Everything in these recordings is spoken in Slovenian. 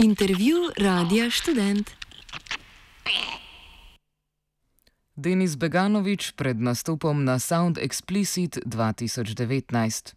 Intervju Radia Študent. Denis Beganović pred nastopom na Sound Explicit 2019.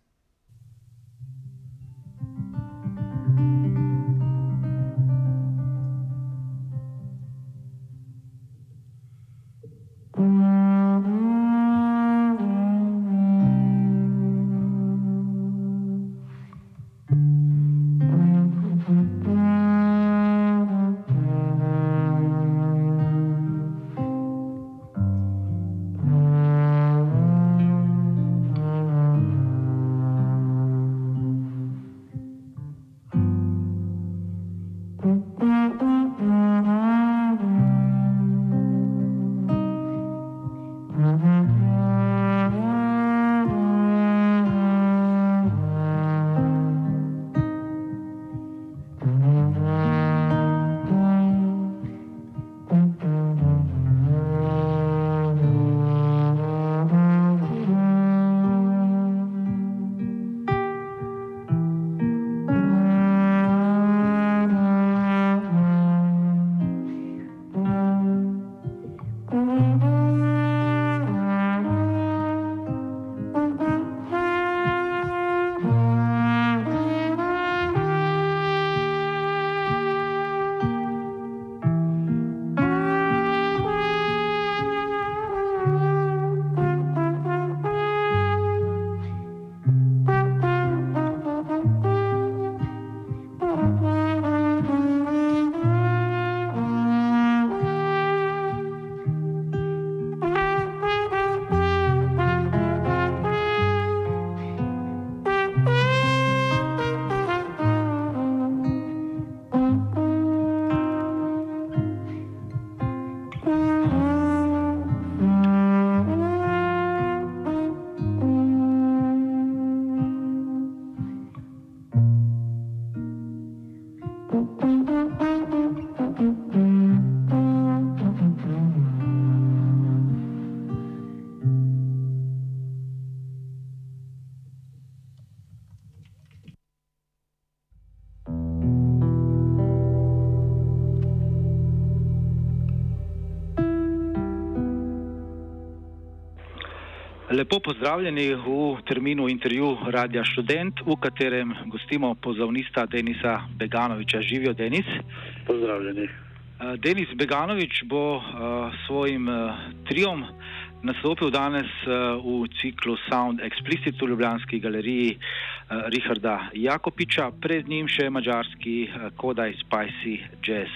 Lepo pozdravljeni v terminu intervju Radia Študent, v katerem gostimo pozavnista Denisa Beganovića. Živijo, Denis. Pozdravljeni. Denis Beganović bo svojim triom nastopil danes v ciklu Sound Explicit v ljubljanski galeriji Richarda Jakopiča, pred njim še madžarski Kodaj Spicy Jazz.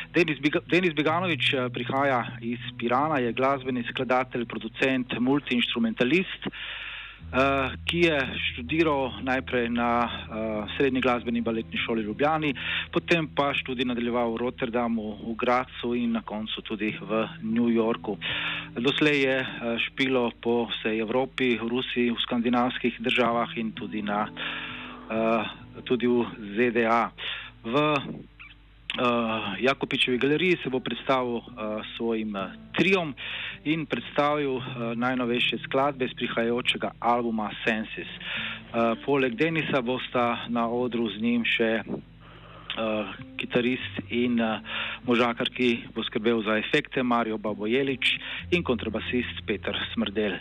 Denis Beganović prihaja iz Pirana, je glasbeni skladatelj, producent, multiinstrumentalist, ki je študiral najprej na Srednji glasbeni baletni šoli v Ljubljani, potem pa študij nadaljeval v Rotterdamu, v Grazu in na koncu tudi v New Yorku. Doslej je špilo po vsej Evropi, v Rusiji, v skandinavskih državah in tudi v ZDA. V Jakopičevi galeriji se bo predstavil svojim triom in predstavil najnovejše skladbe iz prihajajočega albuma Senses. Poleg Denisa bosta na odru z njim še kitarist in možakar, ki bo skrbel za efekte, Mario Babojelić, in kontrabasist Peter Smrdel.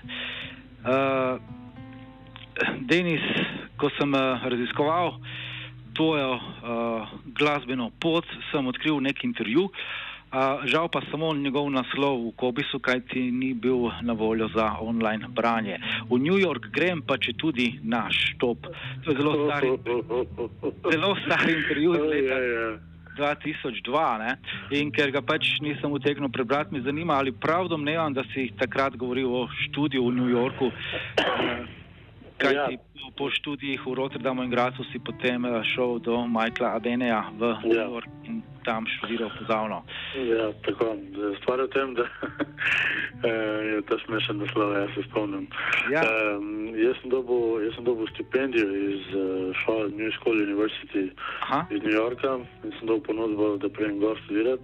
Denis, ko sem raziskoval tvojo glasbeno pot, sem odkril nek intervju, žal pa samo njegov naslov v Kobisu, kajti ni bil na voljo za online branje. V New York grem, pa če tudi na štop. To je zelo star intervju iz leta 2002, ne? In ker ga pač nisem utegnil prebrati, me zanima, ali prav domnevam, da si takrat govoril o študiju v New Yorku, kajti po študijih v Rotterdamu in Grazu si potem šel do Michaela Abeneja v New York in tam študiral pozavno. Ja, tako. Stvar je v tem, da je to smešen naslov, jaz se spomnim. Ja. Jaz sem dobil stipendijo iz šole New School University iz New Yorka in sem dobil ponudbo, da prijem gor studirati.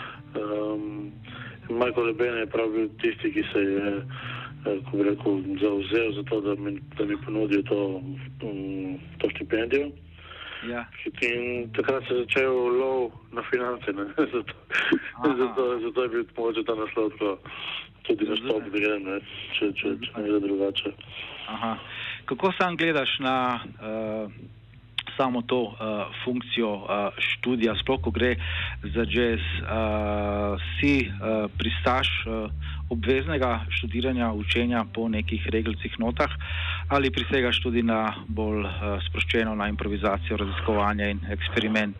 Michael Abene je prav bil tisti, ki se je ko bi rekel, zauzel za to, da mi ponudil to štipendijo. Ja. In takrat se je začel lov na finance, ne? zato je bil mogoče ta naslov tudi nastop, da gre, ne? Če ne gre drugače. Aha. Kako sam gledaš na samo to funkcijo študija, sploh ko gre za jazz? Si pristaš obveznega študiranja, učenja po nekih regelcih notah ali prisegaš tudi na bolj sproščeno, na improvizacijo, raziskovanje in eksperiment?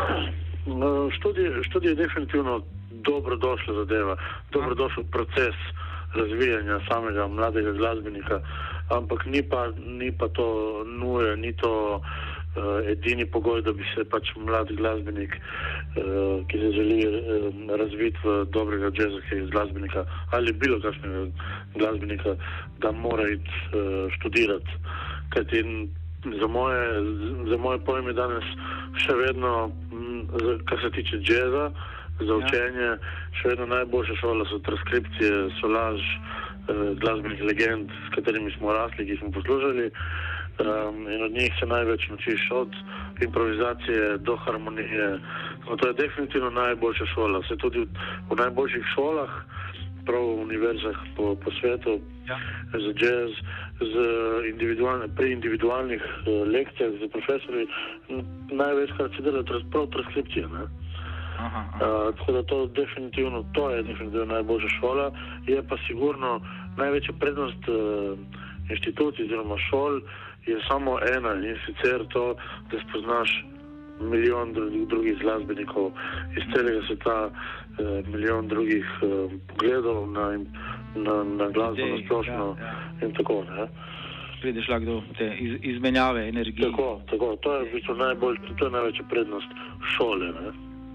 Študij je definitivno dobrodošla zadeva, dobrodošel proces razvijanja samega mladega glasbenika, ampak ni pa to nuje, ni to edini pogoj, da bi se pač mlad glasbenik, ki se želi razviti v dobrega jazzovskega glasbenika ali bilo kakšnega glasbenika, da mora iti študirati. Kajti za moje pojme danes še vedno, kar se tiče jazza, za učenje, še vedno najboljša šola so transkripcije, solaž, glasbenih legend, s katerimi smo rasli, ki smo poslušali. In od njih se največ učiš, od improvizacije do harmonije. No, to je definitivno najboljša šola. Se tudi v najboljših šolah, prav v univerzah po svetu, za jazz, pri individualnih lekcijah za profesori, največkrat se dela prav transkripcija, ne? Tako da to je definitivno najboljša šola. Je pa sigurno največja prednost inštitucij oziroma šol je samo ena, in sicer to, da spoznaš milijon drugih glasbenikov iz celega sveta, milijon drugih pogledov na glasbo na splošno in tako, ne. Prideš lahko do te izmenjave energije. Tako. To je v bistvu to je največja prednost šole, ne.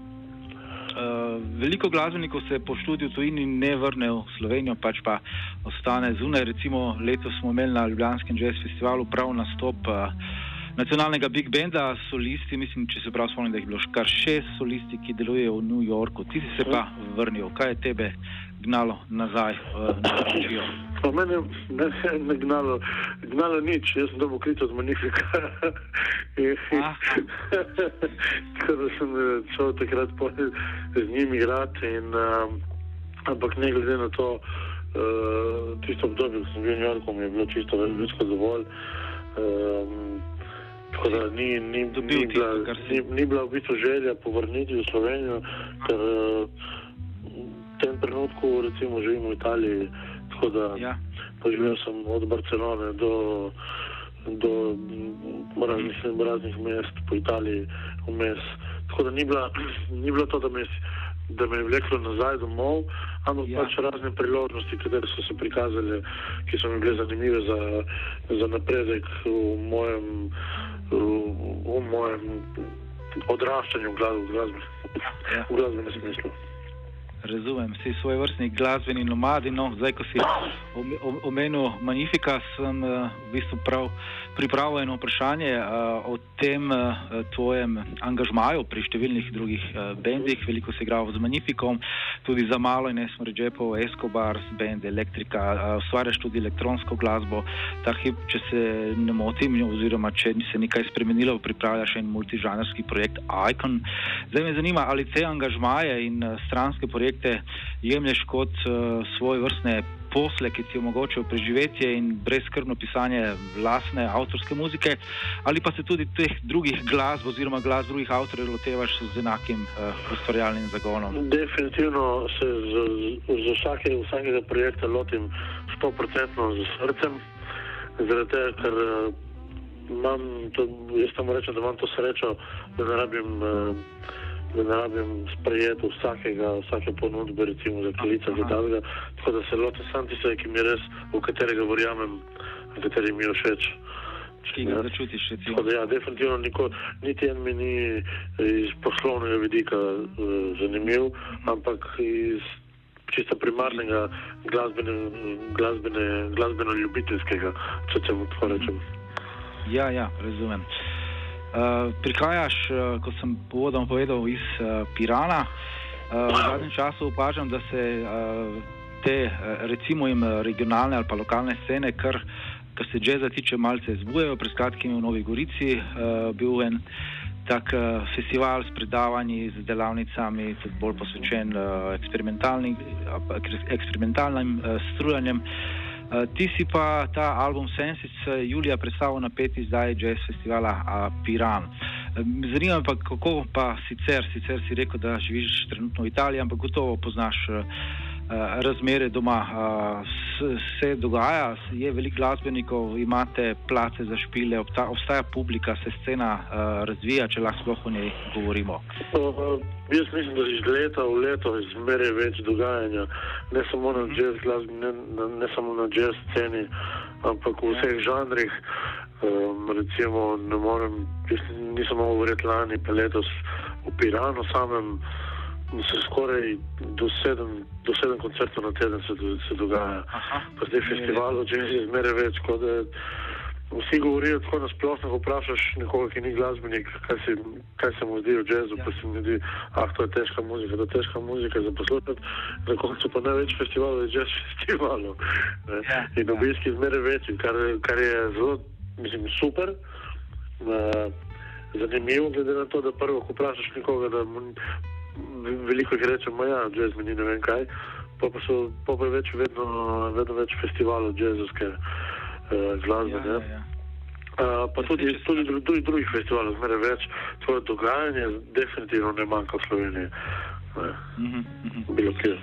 Veliko glasbenikov se po študiju v tujini ne vrne v Slovenijo, pač pa ostane zunaj. Recimo letos smo imeli na Ljubljanskem jazz festivalu prav nastop nacionalnega big banda, solisti, mislim, če se prav spomnim, da jih je bilo kar 6 solisti, ki delujejo v New Yorku. Ti si se pa vrnil. Kaj je tebe gnalo nazaj na Čečijo? Mene ne gnalo nič. Jaz sem dobil krit od Magnifica. Tako da sem šel takrat z njim igrati, ampak ne glede na to, tisto obdobje, ko sem bil v New Yorku, mi je bilo čisto veliko dovolj. Tako da ni bila v bistvu želja povrniti v Slovenijo, ker v tem trenutku recimo živim v Italiji, tako da poživel sem od Barcelone do raznih mest po Italiji vmes. Tako da ni bilo to, da me je vleklo nazaj domov, ampak pač razne priložnosti, katere so se prikazali, ki so mi bile zanimive za napredek v mojem odraščanju v glasbenem smislu. Razumem, si svojevrstni glasbeni nomadi. No, zdaj, ko si omenil Magnifica, sem v bistvu prav pripravil eno vprašanje o tem tvojem angažmaju pri številnih drugih bendih. Veliko si igral z Magnificom, tudi za malo in ne smo Redžepov, Escobar, band Elektrika, ustvarjaš tudi elektronsko glasbo. Ta hip, če se ne motim, oziroma če se nekaj spremenilo, pripravljaš en multižanrski projekt Icon. Zdaj me zanima, ali te angažmaje in stranske projekte jemlješ kot svoje vrstne posle, ki ti omogočajo preživetje in brezskrbno pisanje lastne avtorske muzike, ali pa se tudi teh drugih glasb oziroma glasb drugih avtorjev lotevaš z enakim ustvarjalnim zagonom? Definitivno se z vsakega projekta lotim 100% z srcem, zaradi tega, ker jaz tam rečem, da imam to srečo, da ne rabim sprejeti vsake ponudbe, recimo za Kraljica Vitavega, tako da se lotim sam tiste, ki mi res, v katerega verjamem, v kateri mi je všeč. Ki ga začutiš, recimo. Tako da definitivno niti en mi ni iz poslovnega vidika zanimiv, ampak iz čisto primarnega glasbeno-ljubiteljskega, če se mu tako rečem. Ja, razumem. Prihajaš, kot sem povodom povedal, iz Pirana. V zadnjem času opažam, da se te, recimo regionalne ali pa lokalne scene kar kar se jazza tiče, malce zbujajo. Pred kratkim v Novi Gorici bil en tak festival s predavanji, z delavnicami, tudi bolj posvečen eksperimentalnim strujanjem. Ti si pa ta album Senses julija predstavil na 5. izdaji jazz festivala Piran. Zanima me pa, kako pa sicer si rekel, da živiš trenutno v Italiji, ampak gotovo poznaš razmere doma. Se dogaja, je veliko glasbenikov, imate place za špile, obstaja publika, se scena razvija, če lahko sploh o njej govorimo. Jaz mislim, da iz leta v leto izmerje več dogajanja, ne samo na jazz glasbi, ne samo na jazz sceni, ampak v vseh žanrih. Recimo, nisem mogel verjeti lani, pa letos v Piranu samem se skoraj do 7 koncertov na teden se dogaja. Pa zdaj festivalov jazz je zmeraj več, kot da vsi govorijo tako nasplošno, ko vprašaš nekoga, ki ni glasbenik, kaj se mu zdi v jazzu, pa se mi zdi, to je težka muzika za poslušati. Na koncu pa največ festivalov je jazz festivalov. In obiski zmeraj večji, kar je zelo, mislim, super, zanimivo, glede na to, da prvo, ko vprašaš nekoga, da veliko jih reče, jazz mi ni ne vem kaj, pa je vedno več festivalov jazzovske glasbe, pa tudi drugih festivalov zmeraj več. Tvoje dogajanje definitivno ne manjka v Sloveniji. Bilo kjer.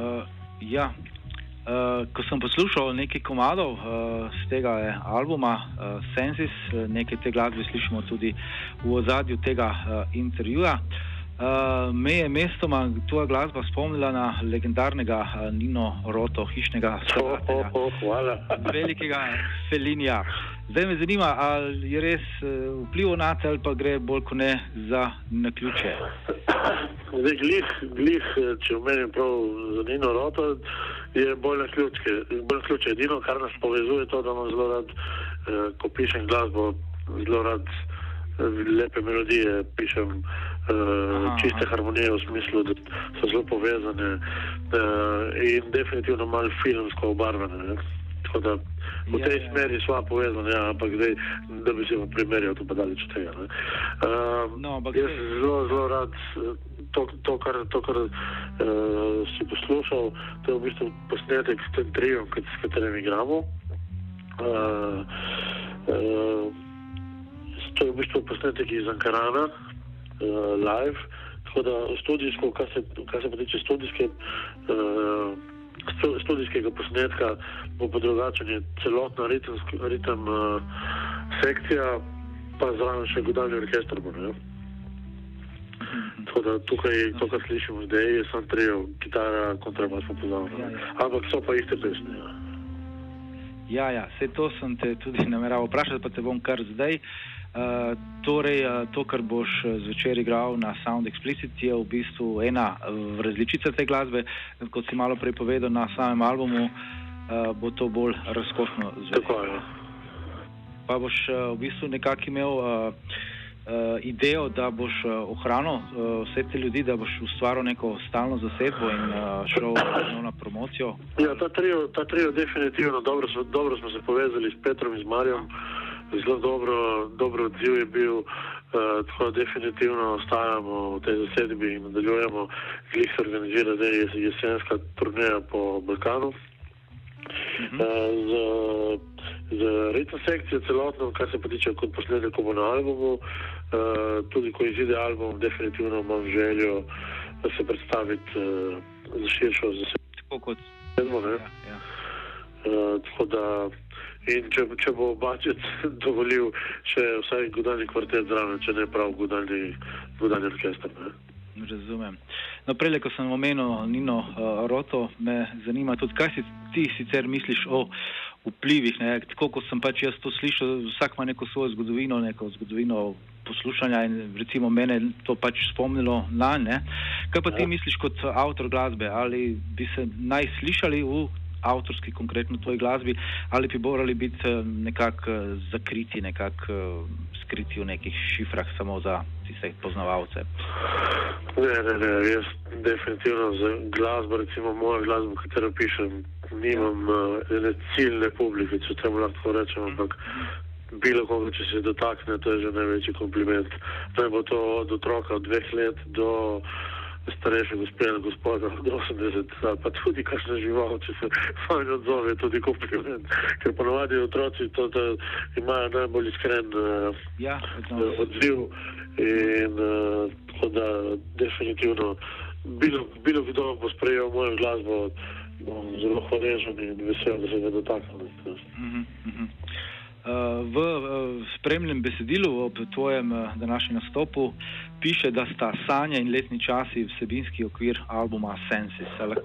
Ko sem poslušal nekaj komadov z tega albuma Senses, nekaj te glasbe slišimo tudi v ozadju tega intervjuja, me je mestoma tvoja glasba spomnila na legendarnega Nino Roto, hišnega skladatelja, velikega Fellinija. Zdaj me zanima, ali je res vplival na te, ali pa gre bolj kot ne za naključje? Zdaj, glih, če omenim prav za Nino Roto, je bolj naključje. Edino, kar nas povezuje, to, da imam zelo rad, ko pišem glasbo, zelo rad lepe melodije, pišem čiste harmonije v smislu, da so zelo povezane in definitivno malo filmsko obarvane. Tako da v tej smeri sva povezana, ampak zdaj, da bi se v primerjal, to pa daleč od tega. Jaz zelo rad to, kar si poslušal, to je v bistvu posnetek s tem triom, s katerim igramo. To je v bistvu posnetek iz Ankarana, live, tako da studijsko, kar se pa tiče studijskega posnetka, bo pa drugačen, je celotna ritem sekcija, pa zraven še godalni orkester bo, ne? Tako da tukaj, to, kar slišimo zdaj, je sam trio, kitara, kontrabas pa pozavno. Ampak so pa iste pesme, Vse to sem te tudi nameraval vprašati, pa te bom kar zdaj. Torej, to, kar boš zvečer igral na Sound Explicit, je v bistvu ena različica te glasbe. Kot si malo prej povedal, na samem albumu bo to bolj razkošno zvečer. Tako je. Pa boš v bistvu nekako imel idejo, da boš ohranil vse te ljudi, da boš ustvaril neko stalno zasedbo in šel na promocijo? Ta trio definitivno, dobro smo se povezali s Petrom in z Marjom, zelo dobro odziv je bil, tako definitivno ostajamo v tej zasedbi in nadaljujemo. Glih se organizira zdaj jesenska turneja po Balkanu. Z ritmo sekcijo celotno, kar se pa tiče kot posnetek, ko bo na albumu, tudi ko izide album, definitivno imam željo se predstaviti za širšo zasedbo. Tako kot tako da, in če bo Bačec dovolil še vsaj godalni kvartet zraven, če ne prav godalni orkester. Razumem. No, prele, ko sem omenil Nino Roto, me zanima tudi, kaj si ti sicer misliš o vplivih, ne? Tako, ko sem pač jaz to slišal, vsak ima neko svojo zgodovino poslušanja in recimo mene to pač spomnilo na, ne? Kaj pa ti misliš kot avtor glasbe? Ali bi se naj slišali v avtorski, konkretno tvoji glasbi, ali bi morali biti nekako zakriti, nekako skriti v nekih šifrah samo za tiste poznavalce? Ne, jaz definitivno za glasbo, recimo moja glasba, katero pišem, nimam ene ciljne publike, če temu lahko rečem, ampak bilo koga, če se dotakne, to je že največji kompliment. Naj bo to od otroka od 2 let do starejše gospoda od 80, pa tudi kakšna žival, če se fajn odzove, tudi kompliment. Ker ponovadi otroci to, da imajo najbolj iskren odziv in tako da definitivno bilo kdo bo sprejel mojo glasbo, bom zelo hvaležen in vesel, da se ga dotaknem. V spremnem besedilu ob tvojem današnjem nastopu piše, da sta Sanje in letni časi vsebinski okvir albuma Senses. Lahko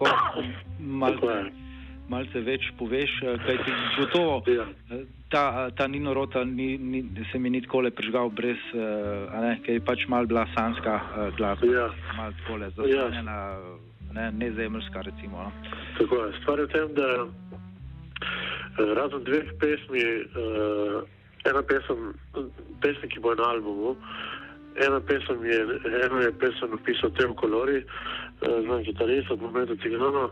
malce več poveš, kaj ti gotovo ta Nino Rota se mi ni takole prižgal brez, ker je pač malo bila sanjska glasba, malo takole zasanjena, nezemljska recimo. No? Tako je, stvar je v tem, da razen 2 pesmi, ena pesem, ki bo na albumu, ena je pesem napisal Teo Colori, znam kitarist od Momento Cigano,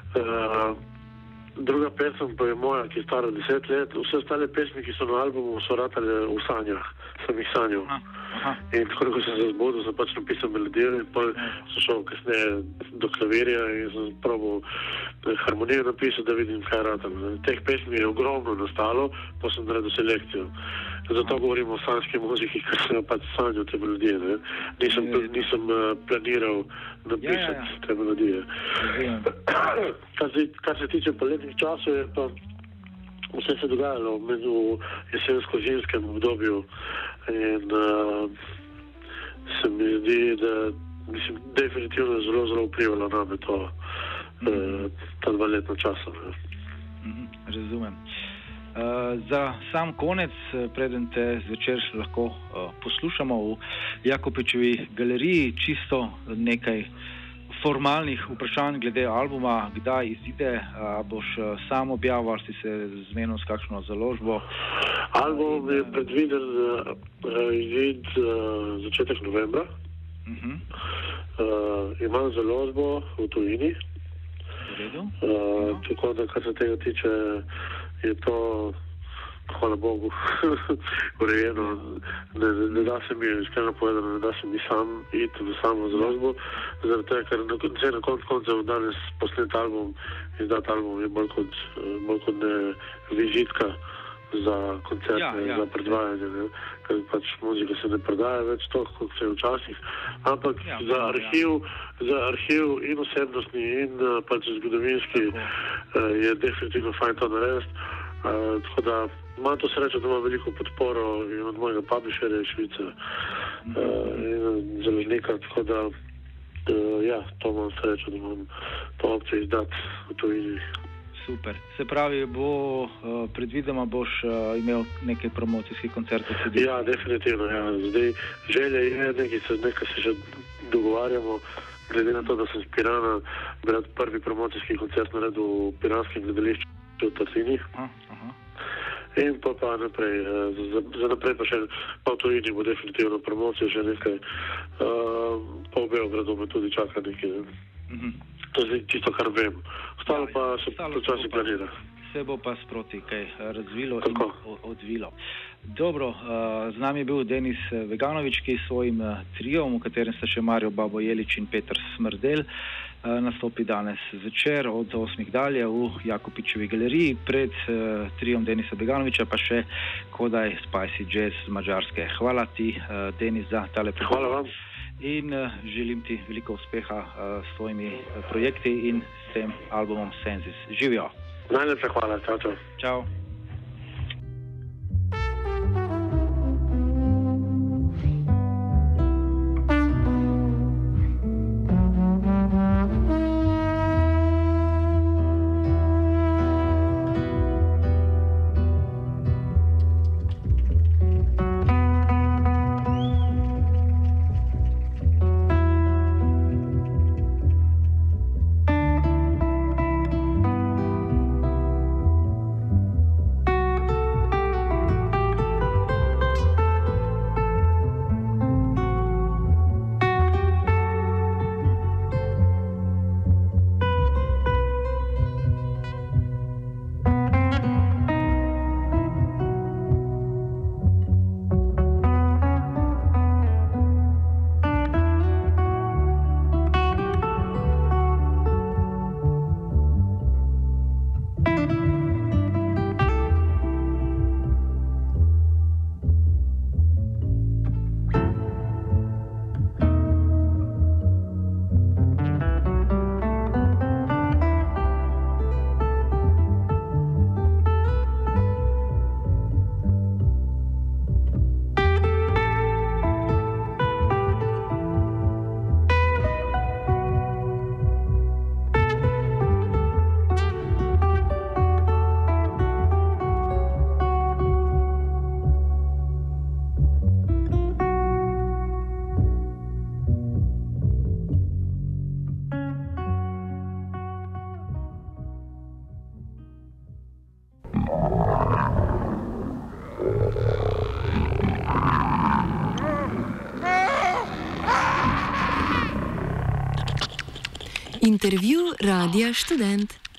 druga pesem pa je moja, ki je stara 10 let, vse ostale pesmi, ki so na albumu, so ratale v sanjah, sem jih sanjal. In tako, ko sem se zbudil, sem pač napisal melodijo in potem sem šel kasneje do klavirja in sem probal harmonijo napisati, da vidim, kaj ratam. Teh pesmi je ogromno nastalo, pa sem naredil selekcijo. Zato govorimo o sanjski muziki, ker sem pač sanjal te melodije. Nisem planiral napisati te melodije. Kar se tiče poletnih časov, je pa vse se dogajalo v jesensko-zimskem obdobju in se mi zdi, da definitivno je zelo vplivalo name ta 2-letna časa. Razumem. Za sam konec, preden te zvečer lahko poslušamo v Jakopičevi galeriji, čisto nekaj formalnih vprašanj glede albuma, kdaj izide, boš sam objavil, ali si se zmenil s kakšno založbo? Album je predviden izid začetek novembra. Imam založbo v tujini. Tako da, kar se tega tiče, je to, hvala Bogu, urejeno. Ne da se mi, iskreno povedano, ne da se mi sam iti v samo založbo, zaradi tega, ker na koncu danes posnet album, izdat album je bolj kot ne vizitka za koncerte, za predvajanje, ker pač muzika se ne prodaja več toliko, kot se je včasih, ampak za arhiv in osebnostni in pač zgodovinski je definitivno fajn to narediti. Tako da imam to srečo, da imam veliko podporo in od mojega publisherja iz Švice in založnika, tako da to imam srečo, da imam to opcijo izdati v tujini. Super. Se pravi, predvidoma boš imel nekaj promocijskih koncertov? Ja, definitivno. Ja. Zdaj, želja je nekaj se že dogovarjamo, glede na to, da sem z Pirana prvi promocijski koncert naredil v piranskem gledališču v Tartini. In pa naprej. Za naprej pa še v tujini bo definitivno promocija, že nekaj. Pa v Beogradu me tudi čaka nekaj. To je čisto, kar vem. Ostalo pa se počasi planira. Se bo pa sproti kaj razvilo in odvilo. Dobro, z nami je bil Denis Veganovič, ki s svojim triom, v katerem sta še Mario Babo Jelič in Peter Smrdel, nastopi danes zvečer od 8 dalje v Jakopičevi galeriji, pred triom Denisa Veganoviča pa še Kodaj Spicy Jazz z Madžarske. Hvala ti, Denis, za tale pogovor. Hvala vam. In želim ti veliko uspeha s tvojimi projekti in s tem albumom Senses. Živijo! Najlepša hvala. Čau, čau. Čau. Intervju Radia Študent.